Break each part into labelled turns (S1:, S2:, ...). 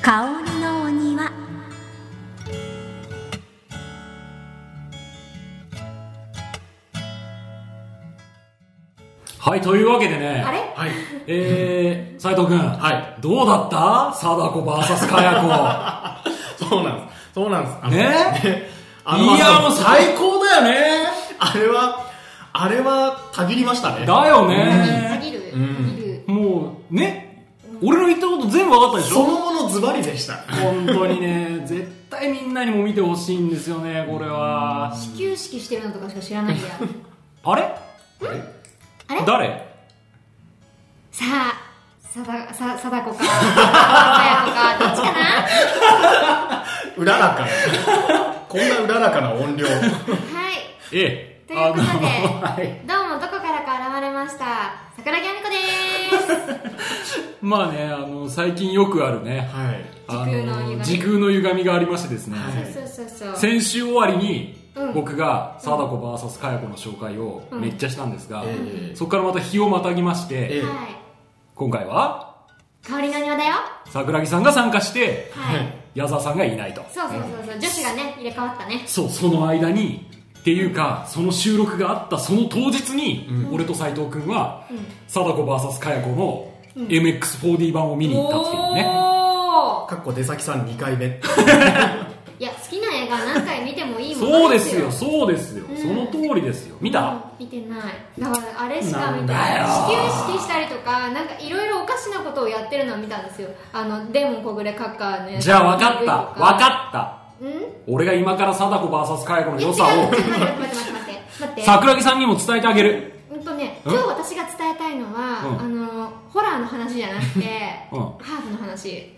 S1: 香りのお庭。
S2: はい、というわけでね、
S3: あれ、
S4: はい、
S2: 斉藤くん、
S4: はい、
S2: どうだった貞子 VS かや
S4: そうなんです、そうなんです。
S2: 子。ね、
S4: い
S2: や、もう最高だよね。
S4: あれはたぎりましたね。
S2: だよね。
S3: たぎる、たぎる。
S2: もうね、俺の言ったこと全部分かったでしょ。
S4: そのものズバリでした。
S2: 本当にね、絶対みんなにも見てほしいんですよね、これは。
S3: 始球式してるのとかしか知らないんだよ。
S2: あれ
S3: あれ、
S2: 誰？
S3: さあ、貞子か、かや子か、どっちかな。
S4: うららかな。こんなうららかな音量。
S3: はい。
S2: ええ。
S3: ということで、
S2: はい、
S3: どうもどこからか現れました桜木亜美子でーす。
S2: まあね、最近よくあるね、
S4: はい、
S2: 時空の歪みがありましてですね、
S4: はい、
S3: そう
S2: 先週終わりに、
S3: うん、
S2: 僕が貞子 VS かや子の紹介をめっちゃしたんですが、
S4: うん
S2: そこからまた日をまたぎまして、
S3: はい、
S2: 今回は
S3: 香りの庭だよ。
S2: 桜木さんが参加して、
S3: はい、
S2: 矢沢さんがいないと。
S3: そう、女子がね入れ替わったね。
S2: そう、その間にっていうか、その収録があったその当日に、俺と斉藤君は、貞子 VS かや子の MX4D 版を見に行ったっていうね。
S4: かっこ出先さん2回目。
S3: いや、好きな映画何回見てもいいもん
S2: そうですよ、そうですよ、その通りですよ。見た？
S3: 見てない。だからあれしか見て
S2: な
S3: ない。
S2: んだよ。
S3: 始球式したりとか、なんかいろいろおかしなことをやってるのを見たんですよ。デーモン小暮カッカーのやつ。
S2: じゃあ分かった、分かった。
S3: うん？
S2: 俺が今から貞子 VS かや子の良さを
S3: 待って。
S2: 桜木さんにも伝えてあげる。
S3: 今日私が伝えたいのは、ホラーの話じゃなくて、ハーフの話。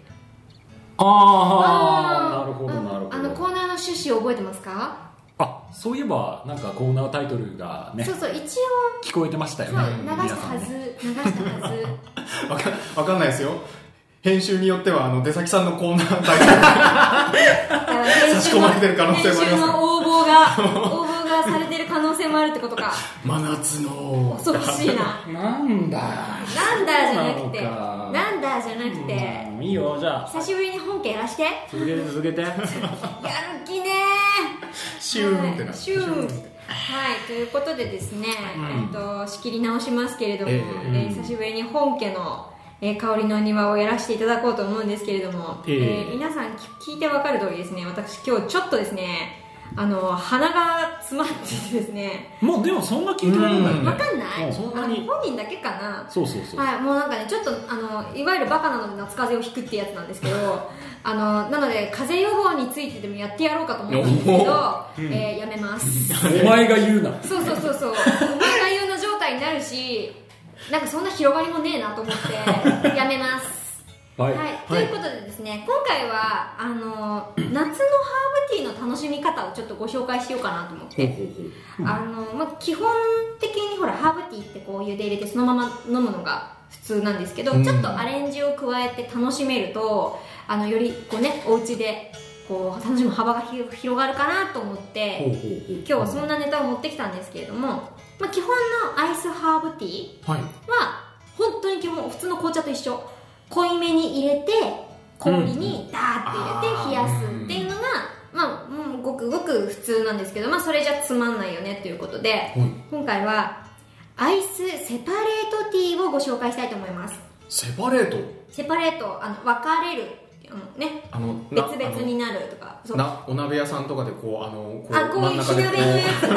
S2: なるほどなるほど。
S3: コーナーの趣旨を覚えてますか？
S2: あ、そういえばなんかコーナータイトルがね、
S3: そう一応
S2: 聞こえてましたよね。
S3: 流したはず。
S4: わかんないですよ。編集によっては出先さんのコーナータイトル差し込まれてる可能性もあります。
S3: 編集の応募がされてる可能性もあるってことか。
S4: 真夏の
S3: 恐ろしいな。
S2: なんだ
S3: じゃなくて、
S2: いいよ、じゃあ
S3: 久しぶりに本家やらして。
S2: 続けて
S3: やる気ねー。
S4: シューンってな。
S3: シューン。はい、ということでですね、仕切り直しますけれども、久しぶりに本家の香りの庭をやらせていただこうと思うんですけれども、皆さん聞いてわかる通りですね、私今日ちょっとですね、鼻が詰まっててですね。
S2: もうでもそんな聞いてないんだよね。
S3: わかんない？
S2: そんなに
S3: 本人だけかな。
S2: そう、
S3: はい、もうなんかね、ちょっといわゆるバカなので夏風邪をひくってやつなんですけどなので風邪予防についてでもやってやろうかと思うんですけど、やめます。
S2: お前が言うな。
S3: そうお前が言うな状態になるし、なんかそんな広がりもねえなと思ってやめます。はい、ということでですね、今回は夏のハーブティーの楽しみ方をちょっとご紹介しようかなと思って、基本的にほらハーブティーってこう茹で入れてそのまま飲むのが普通なんですけど、ちょっとアレンジを加えて楽しめるとよりこうね、お家でこう楽しむ幅が広がるかなと思って、今日はそんなネタを持ってきたんですけれども、基本のアイスハーブティーは本当に基本普通の紅茶と一緒。濃いめに入れて氷にダーッて入れて冷やすっていうのが、ごくごく普通なんですけど、それじゃつまんないよねということで、今回はアイスセパレートティーをご紹介したいと思います。
S4: セパレート、
S3: 分かれるね、別々になるとか、
S4: お鍋屋さんとかでこう
S3: こういう火鍋のやつね、みたい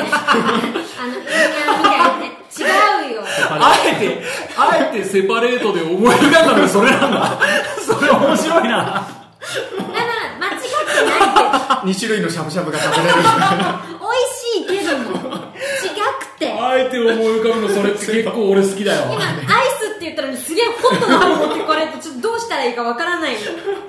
S3: なね。違うよ。
S2: あえてセパレートで思い浮かんだのがそれなんだ。それ面白いな。
S3: だから間違ってないけど。
S4: 2種類のしゃぶしゃぶが食べれる。
S3: 美味しいけども違くて。
S2: あえて思い浮かぶのそれって結構俺好きだよ。
S3: 今アイスって言ったのにすげえホットな方持ってこられて、ちょっとどうしたらいいかわからないよ。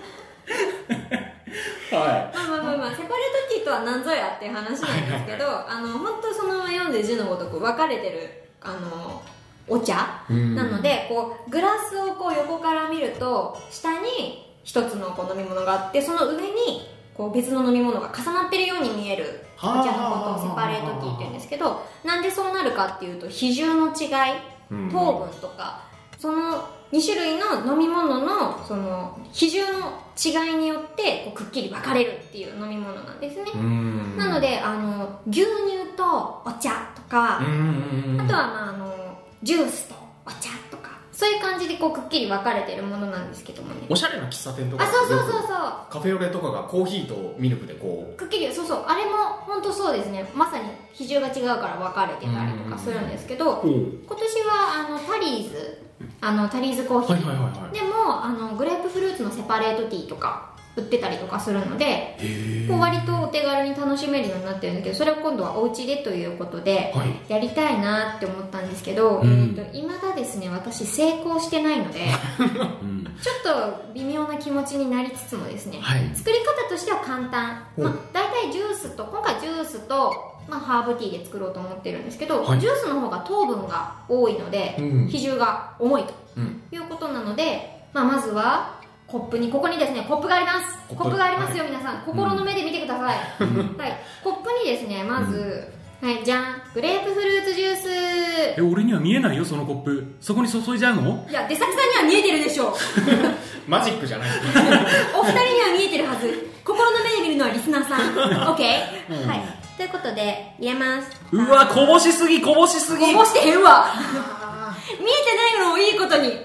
S3: セパレートティーとは何ぞやっていう話なんですけど、本当そのまま読んで字のごとく分かれてるお茶なので、こうグラスをこう横から見ると下に一つのこう飲み物があって、その上にこう別の飲み物が重なってるように見えるお茶のことをセパレートティーって言うんですけど、なんでそうなるかっていうと比重の違い、糖分とかその 2種類の飲み物のその比重の違いによってこうくっきり分かれるっていう飲み物なんですね。なので牛乳とお茶とか、あとはジュースとお茶とか、そういう感じでこうくっきり分かれてるものなんですけどもね。
S4: おしゃれな喫茶店とか、
S3: そう
S4: カフェオレとかがコーヒーとミルクでこう
S3: くっきり、あれも本当そうですね。まさに比重が違うから分かれてたりとかするんですけど、今年はタリーズコーヒー、でもグレープフルーツのセパレートティーとか売ってたりとかするので、こう割とお手軽に楽しめるようになってるんだけど、それを今度はお家でということでやりたいなって思ったんですけど、未だですね私成功してないのでちょっと微妙な気持ちになりつつもですね、作り方としては簡単、だいたいジュースと今回ジュースとハーブティーで作ろうと思ってるんですけど、ジュースの方が糖分が多いので、比重が重いということなので、まずはここにですねコップがあります。コップがありますよ、皆さん心の目で見てください。コップにですねまず、じゃん、グレープフルーツジュース。
S2: 俺には見えないよそのコップ。そこに注いじゃうの？
S3: いや、出先さんには見えてるでしょ
S4: マジックじゃない
S3: お二人には見えてるはず。心の目で見るのはリスナーさんOK、ということで入れます。
S2: うわ、こぼしすぎこぼして
S3: へんわ見えてないのをいいことにもうツッコミが追い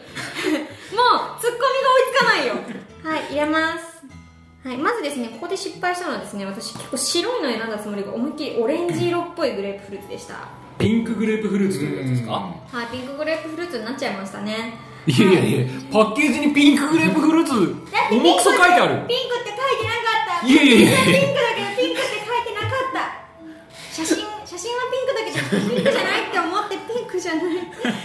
S3: つかないよ。入れます。まずですね、ここで失敗したのはですね、私結構白いの選んだつもりが思いっきりオレンジ色っぽいグレープフルーツでした。
S2: ピンクグレープフルーツというやつですか？
S3: ピンクグレープフルーツになっちゃいましたね。
S2: いやパッケージにピンクグレープフルーツ重くそ書いてある。
S3: ピンクって書いてなかった。
S2: いや
S3: ピンクだけどピンクって書いてなかった。写真はピンクだけどピンクじゃないって思ってピンクじゃないま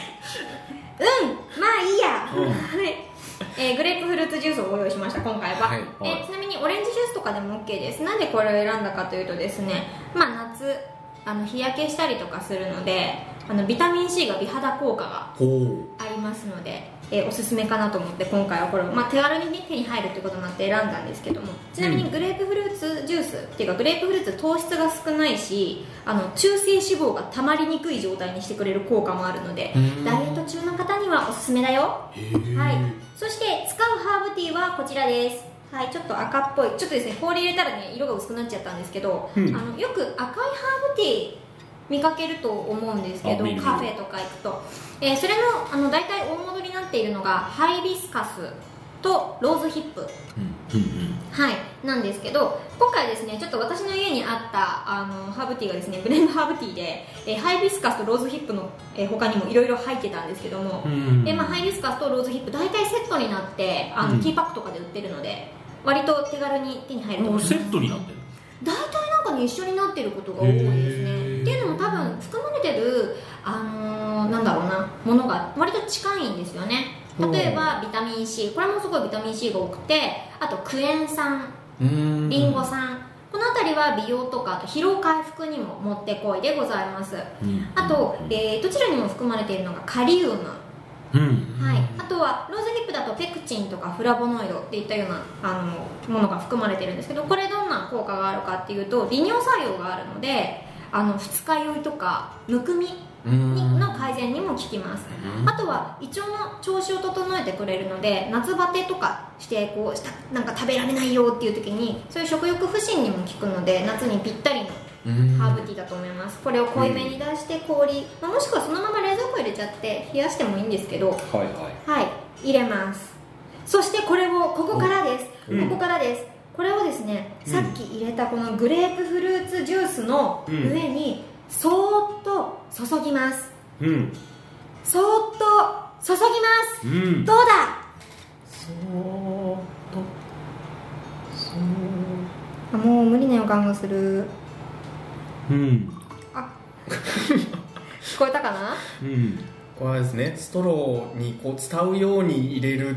S3: あいいや。グレープフルーツジュースをご用意しました今回は。ちなみにオレンジジュースとかでも OK です。なんでこれを選んだかというとですね、夏日焼けしたりとかするのでビタミン C が美肌効果がありますので、おすすめかなと思って今回はこれを、手軽に、手に入るということになって選んだんですけども、ちなみにグレープフルーツジュースっていうかグレープフルーツ糖質が少ないし中性脂肪がたまりにくい状態にしてくれる効果もあるので、ダイエット中の方にはおすすめだよ。そして使うハーブティーはこちらです。ちょっと赤っぽい、ちょっとですね氷入れたらね色が薄くなっちゃったんですけど、よく赤いハーブティー見かけると思うんですけど、カフェとか行くと、それの大体大元になっているのがハイビスカスとローズヒップ、なんですけど、今回ですねちょっと私の家にあったハーブティーがですねブレンドハーブティーで、ハイビスカスとローズヒップの、他にもいろいろ入ってたんですけども、ハイビスカスとローズヒップ大体セットになってティーパックとかで売ってるので割と手軽に手に入ると思います。
S2: セットになってる？
S3: 大体なんかね一緒になってることが多いですね。っていうのも多分含まれてるなんだろうなものが割と近いんですよね。例えばビタミン C、これもすごいビタミン C が多くて、あとクエン酸、リンゴ酸、この辺りは美容とかあと疲労回復にももってこいでございます。あと、どちらにも含まれているのがカリウム、あとはローズヒップだとペクチンとかフラボノイドっていったようなものが含まれているんですけど、これどんな効果があるかっていうと利尿作用があるので二日酔いとかむくみの改善にも効きます。あとは胃腸の調子を整えてくれるので、夏バテとかしてなんか食べられないよっていう時にそういう食欲不振にも効くので、夏にぴったりのハーブティーだと思います。これを濃いめに出して氷、もしくはそのまま冷蔵庫入れちゃって冷やしてもいいんですけど、入れます。そしてこれをここからです。これをですね、さっき入れたこのグレープフルーツジュースの上にそーっと注ぎます。そーっと注ぎます。どうだ？そーっともう無理な予感がする。聞こえたかな？
S4: これはですね、ストローに伝うように入れる。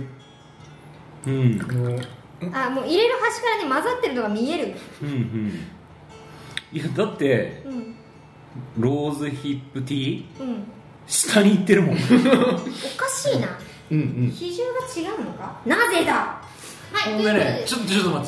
S3: もう入れる端からね混ざってるのが見える。
S2: いやだって、ローズヒップティー、下に行ってるもん。お
S3: かしいな。比重が違うのか？なぜだ？
S2: ちょっと待って。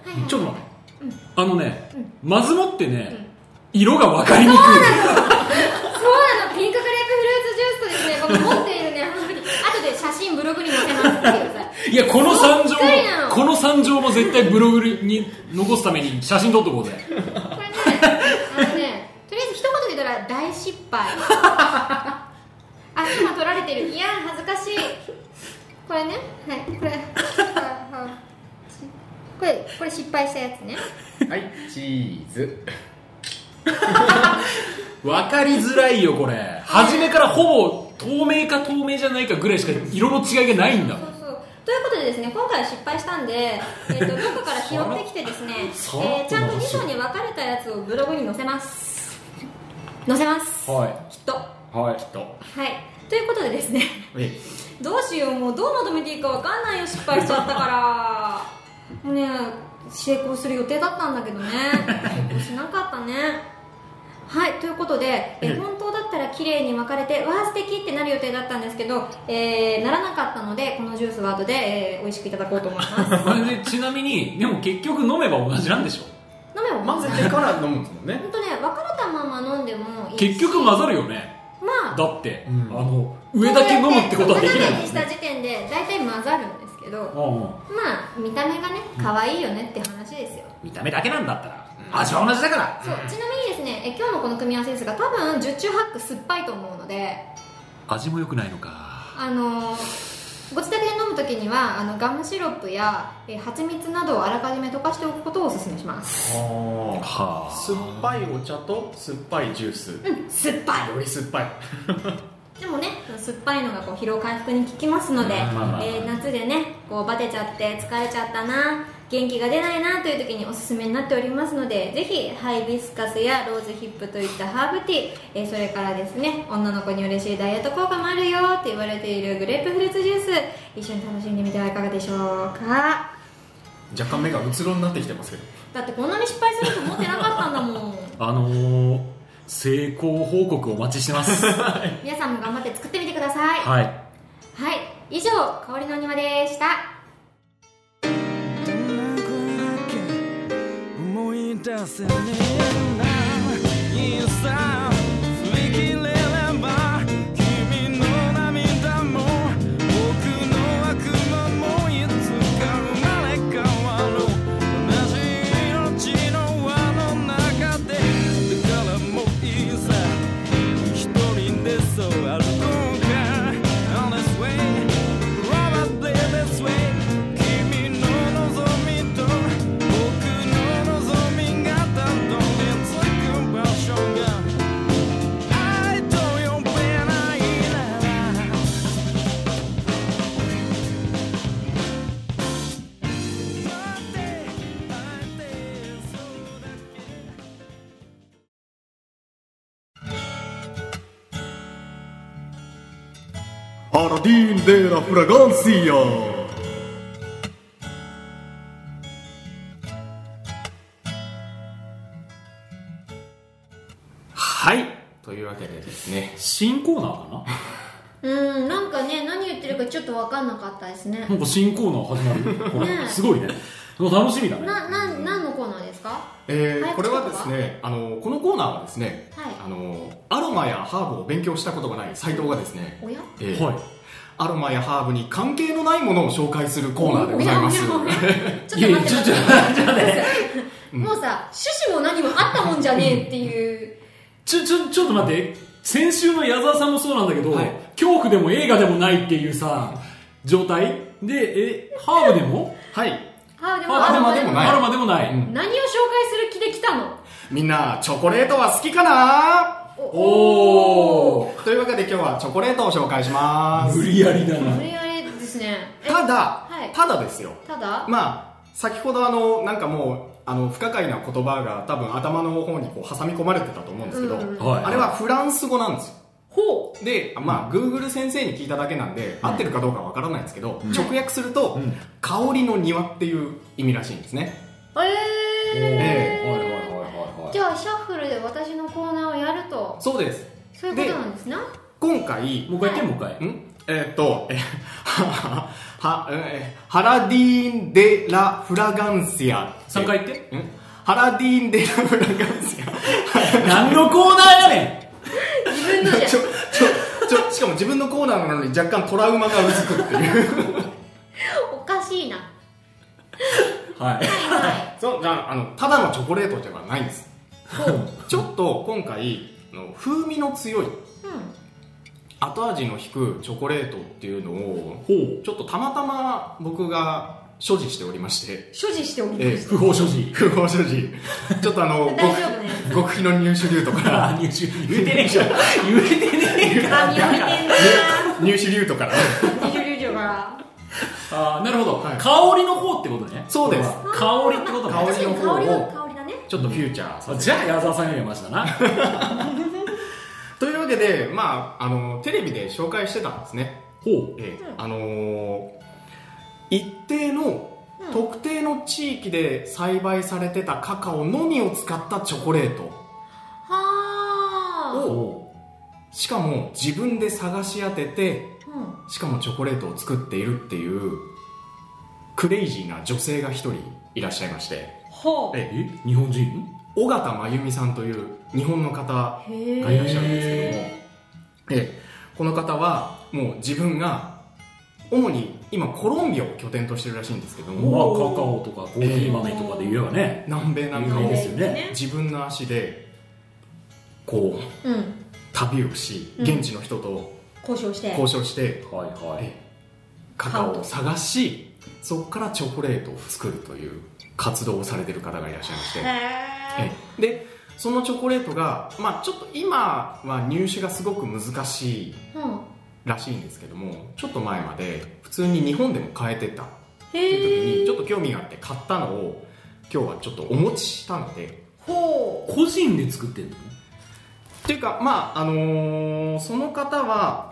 S2: まずもってね、色が分かりにくい。そうなの。ピンクグレープフルーツジュースとですね、僕持っているね、あとで
S3: 写真ブログに載せますっていうさ
S2: いやこの惨状も絶対ブログに残すために写真撮っとこうぜ。
S3: これねとりあえず一言で言ったら大失敗あ、今撮られてる。いや恥ずかしい。これね、はい、これ失敗したやつね。
S4: はいチーズ
S2: 分かりづらいよこれ。初めからほぼ透明か透明じゃないかぐらいしか色の違いがないんだ。
S3: そうということでですね、今回は失敗したんで、どこから拾ってきてですねちゃんと2章に分かれたやつをブログに載せます。
S2: はい、
S3: きっと
S2: はい、
S3: ということでですねどうしよう、もうどうまとめていいか分かんないよ、失敗しちゃったからもうね、成功する予定だったんだけどね成功しなかったね。はい、ということで、本当だったら綺麗に分かれてわー素敵ってなる予定だったんですけど、ならなかったのでこのジュースは後で、美味しくいただこうと思います
S2: でちなみにでも結局飲めば同じなんでしょ。
S3: 飲めば
S4: 混ぜてから飲むんですもんね。
S3: 本当ね、分かれたまま飲んでもいいし、
S2: 結局混ざるよね。
S3: まあ
S2: だって、上だけ飲むってことはできないもんね。
S3: 混ぜた時点で大体混ざるんですけど、まあ見た目がね可愛いよねって話ですよ。
S2: 見た目だけなんだったら味は同じだから。
S3: そう、ちなみにですね、今日のこの組み合わせですが、多分十中八九酸っぱいと思うので、
S2: 味も良くないのか。
S3: ご自宅で飲むときにはガムシロップや蜂蜜などをあらかじめ溶かしておくことをお勧めします。
S4: はあ、酸っぱいお茶と酸っぱいジュース。
S3: 酸っぱい。
S4: より酸っぱい
S3: でもね、酸っぱいのが疲労回復に効きますので、夏でねバテちゃって疲れちゃったな、元気が出ないなという時におすすめになっておりますので、ぜひハイビスカスやローズヒップといったハーブティー、それからですね、女の子に嬉しいダイエット効果もあるよって言われているグレープフルーツジュース、一緒に楽しんでみてはいかがでしょうか。
S4: 若干目がうつろになってきてますけど、
S3: だってこんなに失敗すると思ってなかったんだもん
S2: 成功報告お待ちしてます
S3: 皆さんも頑張って作ってみてください。
S2: はい、
S3: 以上、香りの庭でした。
S1: 思い出せねえないいさ振り切れれば君の涙も僕の悪魔もいつか生まれ変わる同じ命の輪の中で、だからもういいさ一人でそう歩こうか On this way probably this way 君の望みと僕の望みがたどり着く場所が愛と呼べないなら待ってそうだけ
S4: アラディーン・デ・ラ・フラガンシア。はい、というわけでですね、
S2: 新コーナーかな。
S3: なんかね、何言ってるかちょっと分かんなかったですね。
S2: なんか新コーナー始まるこれすごいね、楽しみだね。
S3: 何のコーナーですか？
S4: これはですね、このコーナーはですね、アロマやハーブを勉強したことがない斉藤がですね、アロマやハーブに関係のないものを紹介するコーナーでございます。
S3: ちょっと待ってもうさ、趣旨も何もあったもんじゃねえっていう
S2: ちょっと待って、先週の矢沢さんもそうなんだけど、恐怖でも映画でもないっていうさ状態で、ハーブでも
S3: アロ
S2: マでもない、
S3: 何を紹介する気で来たの？
S4: みんなチョコレートは好きかな？
S2: おー、
S4: というわけで今日はチョコレートを紹介します。
S2: 無理やりだな。
S3: 無理やりですね。
S4: ただですよ、まあ先ほどなんかもう不可解な言葉が多分頭の方に挟み込まれてたと思うんですけど、あれはフランス語なんですよ。で、まあ Google 先生に聞いただけなんで、合ってるかどうかわからないんですけど、直訳すると、香りの庭っていう意味らしいんですね。
S3: じゃあシャッフルで私のコーナーをやると。
S4: そうです。
S3: そういうことなんですね。
S4: 今回
S2: もう一回
S4: ハラディーン・デ・ラ・フラガンシア。
S2: 3回言って。
S4: ハラディーン・デ・ラ・フラガンシア。
S2: 何のコーナーやねん。
S3: 自分のじゃ
S4: しかも自分のコーナーなのに若干トラウマがうずくっていう
S3: おかしいな。
S2: はい
S4: そうただのチョコレートじゃないんです。ちょっと今回風味の強い、後味の引くチョコレートっていうのをちょっとたまたま僕が所持しておりまして、
S2: 不法所持
S4: ちょっと極秘の入手ルートから
S2: 入手言えてねえじゃん言えてねえか
S4: 入手ルートから
S2: あ、なるほど、はい、香りの方ってことね。
S4: そうです。
S2: 香りってことね。
S4: 香りの方を
S3: 香りだね。
S4: ちょっとフューチャーさせて、
S2: じゃあ矢沢さんよりましたな
S4: というわけで、テレビで紹介してたんですね。一定の特定の地域で栽培されてたカカオのみを使ったチョコレートを、しかも自分で探し当てて、しかもチョコレートを作っているっていうクレイジーな女性が一人いらっしゃいまして、
S2: 日本人？
S4: 尾形真由美さんという日本の方がいらっしゃるんですけども、この方はもう自分が主に今コロンビアを拠点としてるらしいんですけども、
S2: カカオとかコーヒー豆とかで言えばね、
S4: 南米なんかを
S2: ですよね、
S4: 自分の足でこう、旅をし、現地の人と交渉して、カカオを探し、そこからチョコレートを作るという活動をされている方がいらっしゃいまして、でそのチョコレートが、ちょっと今は入手がすごく難しいらしいんですけども、ちょっと前まで普通に日本でも買えてたっていう時にちょっと興味があって買ったのを今日はちょっとお持ちしたので。
S2: 個人で作ってるの
S4: っていうか、その方は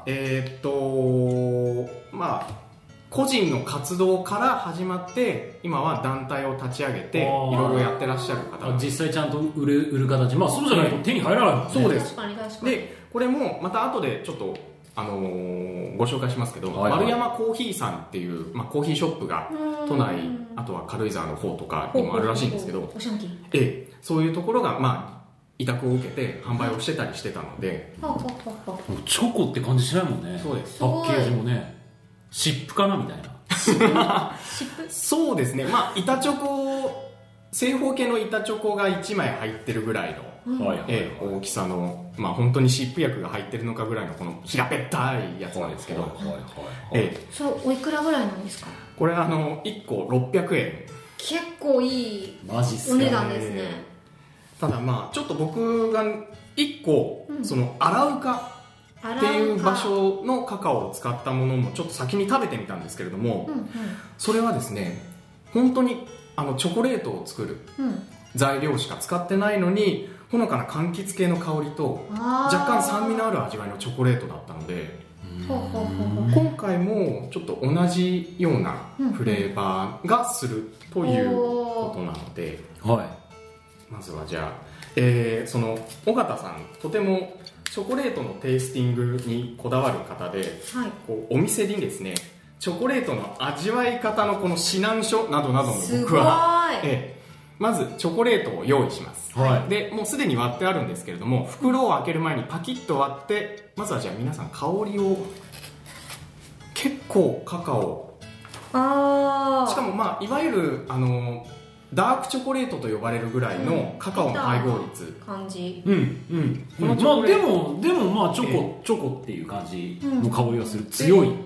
S4: 個人の活動から始まって今は団体を立ち上げていろいろやってらっしゃる方、
S2: 実際ちゃんと売る形、そうじゃないと手に入らないもんね。
S4: そうです。
S3: 確かに
S4: でこれもまた後でちょっとご紹介しますけど、丸山コーヒーさんっていう、コーヒーショップが都内、あとは軽井沢の方とかにもあるらしいんですけど、そういうところが委託を受けて販売をしてたりしてたので、
S2: チョコって感じしないもんね。
S4: そうです。
S2: パッケージもね、湿布かなみたいな
S4: そうですね、板チョコ、正方形の板チョコが1枚入ってるぐらいの、大きさの、本当に湿布薬が入ってるのかぐらいのこの平べったいやつなんですけど、
S3: それおいくらぐらいなんですか？
S4: これ1個600円。
S3: 結構いいお値段ですね。
S4: ただちょっと僕が1個、そのアラウカっていう場所のカカオを使ったものもちょっと先に食べてみたんですけれども、それはですね、本当にチョコレートを作る材料しか使ってないのに、ほのかな柑橘系の香りと若干酸味のある味わいのチョコレートだったので、今回もちょっと同じようなフレーバーがするということなので、まずはじゃあ、その尾形さん、とてもチョコレートのテイスティングにこだわる方で、こうお店にですね、チョコレートの味わい方のこの指南書などなども僕は、まずチョコレートを用意します、でもうすでに割ってあるんですけれども、袋を開ける前にパキッと割って、まずはじゃあ皆さん香りを、結構カカオ、しかもいわゆるダークチョコレートと呼ばれるぐらいのカカオの配合率、
S3: 感じ。
S2: でもチョコっていう感じの香りがする。強い。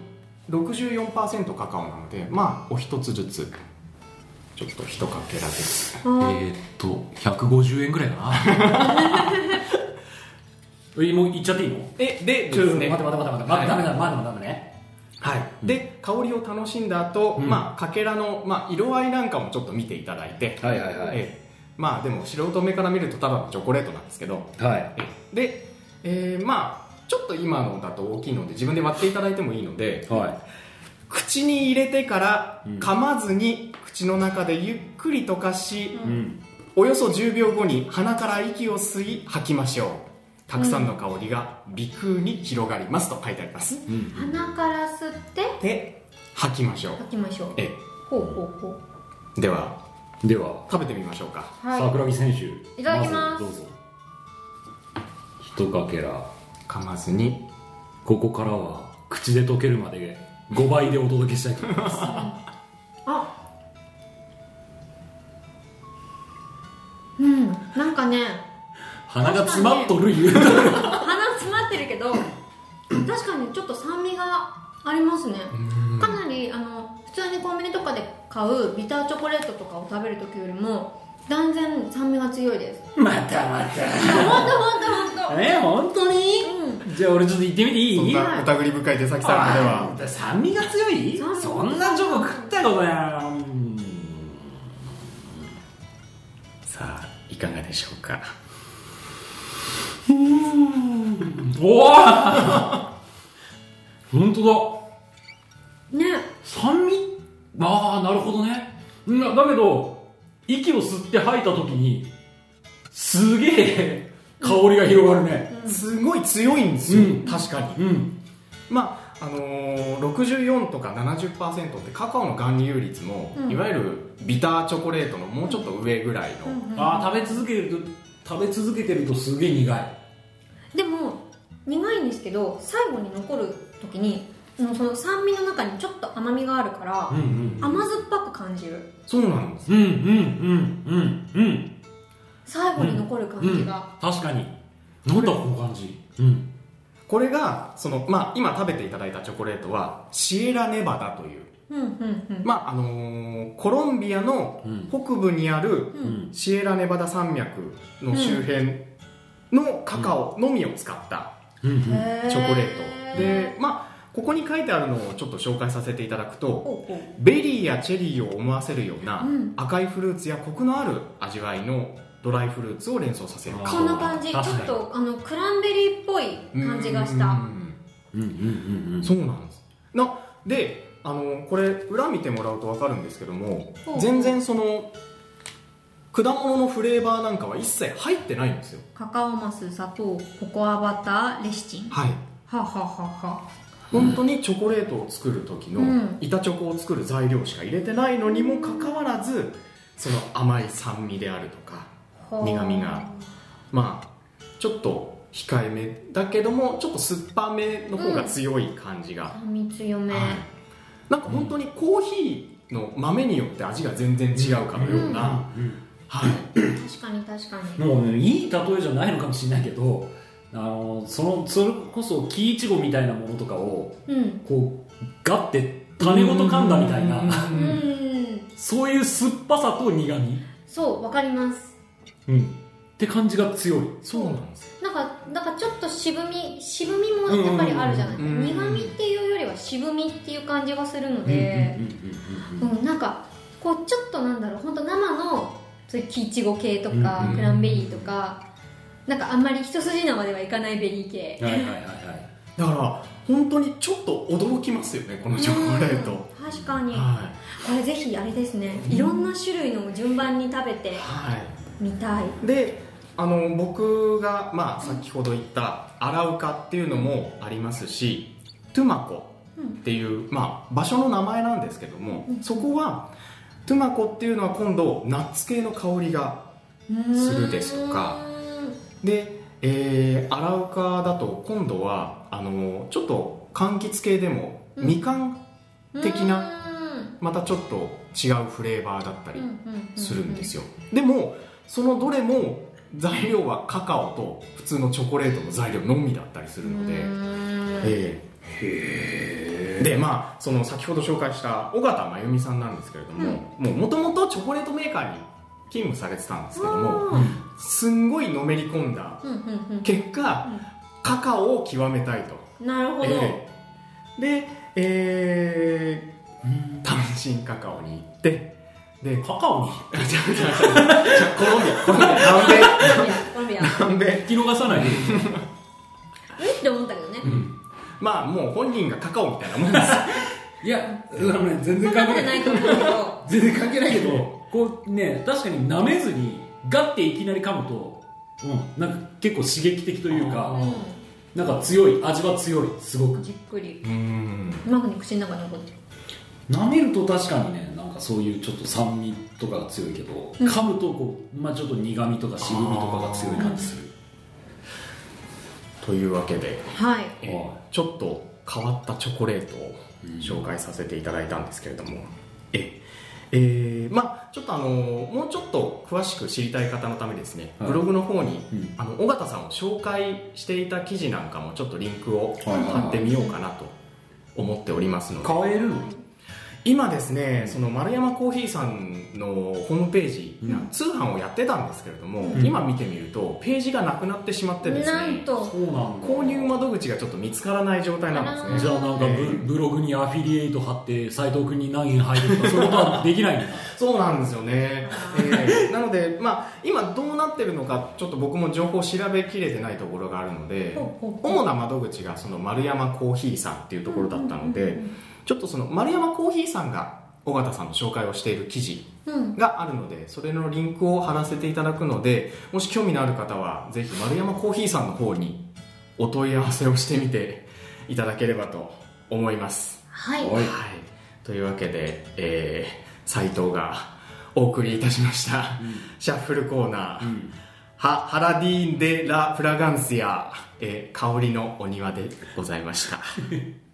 S4: 64% カカオなので、お一つずつちょっと一かけらずつ、
S2: 150円ぐらいかなもういっちゃっていいの？
S4: でですね、
S2: 待ってダメね。
S4: で香りを楽しんだ後、かけらの、色合いなんかもちょっと見ていただいて、でも素人目から見るとただのチョコレートなんですけど、で、ちょっと今のだと大きいので自分で割っていただいてもいいので、口に入れてから噛まずに口の中でゆっくり溶かし、およそ10秒後に鼻から息を吸い吐きましょう。たくさんの香りが鼻腔に広がりますと書いてあります、
S3: 鼻から吸って
S4: で吐きましょう。では食べてみましょうか。
S2: 桜木選手、
S3: いただきます。
S2: どうぞ。一かけら
S4: 噛まずに
S2: ここからは口で溶けるまで5倍でお届けしたいと思います
S3: なんかね
S2: 鼻が詰まっとる言うと
S3: 鼻詰まってるけど確かにちょっと酸味がありますね。かなり普通にコンビニとかで買うビターチョコレートとかを食べるときよりも断然酸味が強いです。
S2: また
S3: ほんと
S2: 本当に、じゃあ俺ちょっと言ってみていい？
S4: そんな疑り深い出先さんでは
S2: 酸味が強い？そんなチョコ食ったことや
S4: さあいかがでしょうか。
S2: おお本当だ
S3: ね。
S2: 酸味？ああなるほどね。だけど息を吸って吐いた時にすげえ香りが広がるね、
S4: すごい強いんですよ、確かに、まあ64とか 70% ってカカオの含有率も、いわゆるビターチョコレートのもうちょっと上ぐらいの、
S2: 食べ続けてるとすげえ苦い。
S3: でも苦いんですけど最後に残る時にその酸味の中にちょっと甘みがあるから、甘酸っぱく感じる。
S4: そうなんです。
S3: 最後に残る感じが、
S2: 確かに。なんだこの感じ。
S4: これが今食べていただいたチョコレートはシエラネバダという、コロンビアの北部にあるシエラネバダ山脈の周辺のカカオのみを使ったチョコレートで、ここに書いてあるのをちょっと紹介させていただくと、ベリーやチェリーを思わせるような赤いフルーツやコクのある味わいのドライフルーツを連想させる。
S3: こんな感じ。ちょっとクランベリーっぽい感じがした。
S4: そうなんです。でこれ裏見てもらうと分かるんですけども、全然その果物のフレーバーなんかは一切入ってないんですよ。
S3: カカオマス、砂糖、ココアバター、レシチン。はい。
S4: 本当にチョコレートを作る時の板チョコを作る材料しか入れてないのにもかかわらず、その甘い酸味であるとか苦味がちょっと控えめだけどもちょっと酸っぱめの方が強い感じが、
S3: 酸味強め、
S4: なんか本当にコーヒーの豆によって味が全然違うかのような、
S3: 確かに
S2: もうね、いい例えじゃないのかもしれないけど、それこそ木いちごみたいなものとかを、こうガッて種ごと噛んだみたいな、そういう酸っぱさと苦味、
S3: そうわかります、
S2: って感じが強い。
S4: そうなんです。
S3: なんかちょっと渋みもやっぱりあるじゃないですか。苦味っていうよりは渋みっていう感じがするので、なんかこうちょっとなんだろう、本当生のそういう木いちご系とか、クランベリーとか、なんかあんまり一筋縄ではいかないベリー系。
S4: だから本当にちょっと驚きますよね、このチョコレート。
S3: 確かに、これぜひあれですね、いろんな種類のを順番に食べてみたい。
S4: で僕が先ほど言ったアラウカっていうのもありますし、トゥマコっていう、場所の名前なんですけども、そこはトゥマコっていうのは今度ナッツ系の香りがするですとかで、アラウカだと今度はちょっと柑橘系でもみかん的なまたちょっと違うフレーバーだったりするんですよ。でもそのどれも材料はカカオと普通のチョコレートの材料のみだったりするので、でその先ほど紹介した尾形真由美さんなんですけれども、もともとチョコレートメーカーに勤務されてたんですけども、すんごいのめり込んだ結果、カカオを極めたいと。
S3: なるほど。
S4: で、単身カカオに行ってで
S2: カカオに
S4: コロンビア南米
S2: 聞き逃さないで
S3: って思ったけどね、
S4: もう本人がカカオみたいなもんです
S2: いや、全然関係ないけど全然関係ないけど、こうね、確かに舐めずにガッていきなり噛むと、なんか結構刺激的というか、なんか強い、味は強い、すごく
S3: じっくりうまく口の中に残ってる。
S2: 舐めると確かにね、なんかそういうちょっと酸味とかが強いけど、噛むとこう、ちょっと苦味とか渋みとかが強い感じする。
S4: というわけで、
S3: はい、
S4: ちょっと変わったチョコレートを紹介させていただいたんですけれども、まあちょっともうちょっと詳しく知りたい方のためですね、ブログの方に、尾形さんを紹介していた記事なんかもちょっとリンクを貼ってみようかなと思っておりますので。
S2: 買えるの？
S4: 今ですね、その丸山コーヒーさんのホームページ、通販をやってたんですけれども、今見てみるとページがなくなってしまってですね、
S3: なんと
S4: 購入窓口がちょっと見つからない状態なんですね。
S2: じゃあなんかブログにアフィリエイト貼って斉藤君に何円入るとかそういうことはできないんだ。
S4: そうなんですよね。なので、まあ、今どうなってるのかちょっと僕も情報を調べきれてないところがあるので、主な窓口がその丸山コーヒーさんっていうところだったので、ちょっとその丸山コーヒーさんが尾形さんの紹介をしている記事があるので、それのリンクを貼らせていただくので、もし興味のある方はぜひ丸山コーヒーさんの方にお問い合わせをしてみていただければと思います。
S3: はい、
S4: というわけで、斉藤がお送りいたしました、シャッフルコーナー、ハラディーン・デ・ラ・フラガンスや、香りのお庭でございました。